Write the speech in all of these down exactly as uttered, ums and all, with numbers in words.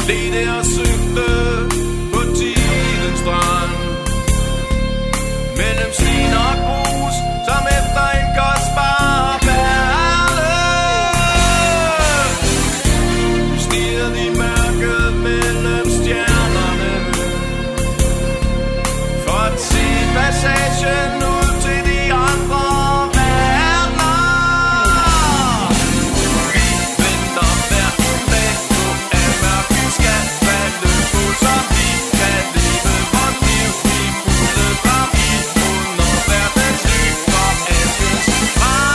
ledte og søgte på tidens strand. Mellem svin og grus, som efter en kostbar perle. Vi stirrede i mørket mellem stjernerne for at se passagen ud til de andre verdener. Vi venter hver dag på, at mørket skal falde på, så vi kan leve vort liv i fulde parti under verdens lys for askens regn.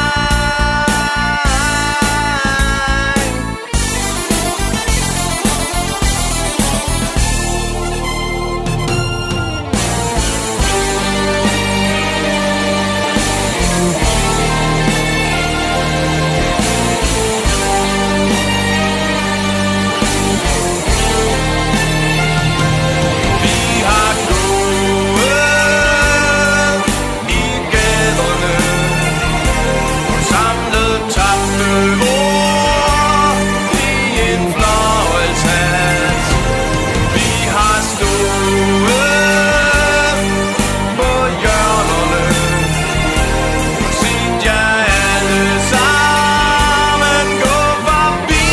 Vi har gået i gaderne og samlet tabte ord i en fløjlshat. Vi har stået på hjørnerne og set jer alle sammen gå forbi.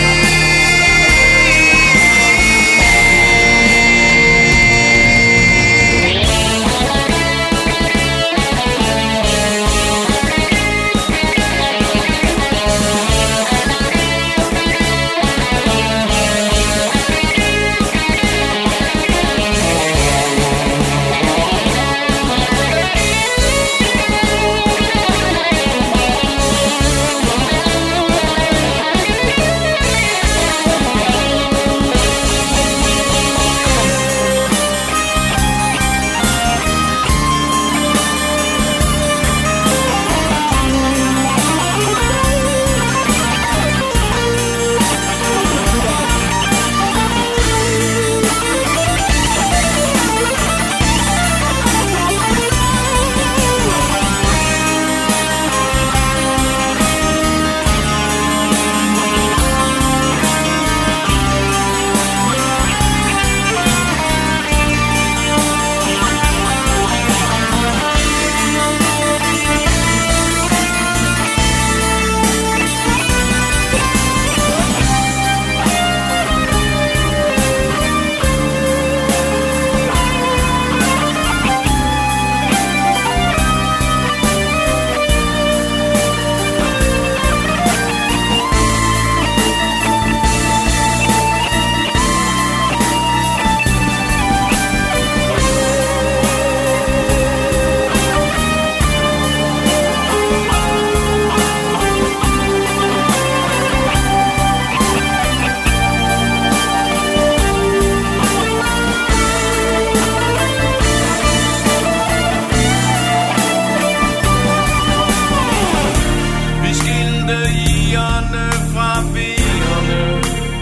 Vi skilte ierne fra vejerne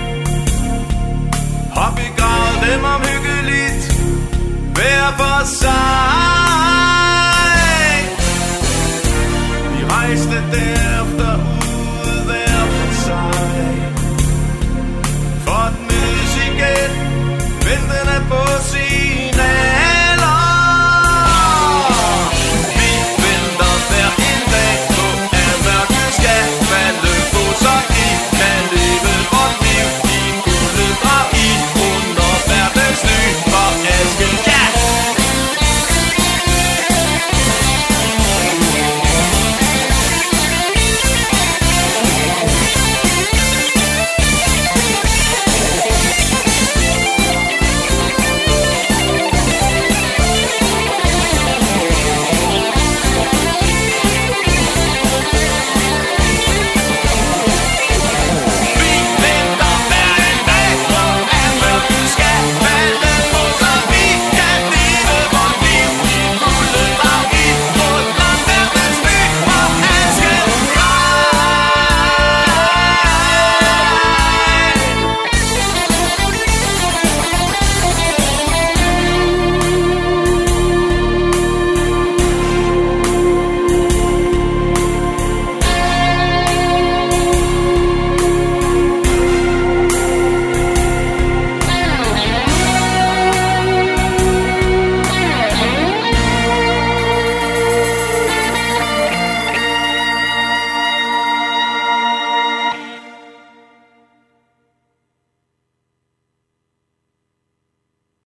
og begravede dem omhyggeligt hver for sig. Vi rejste der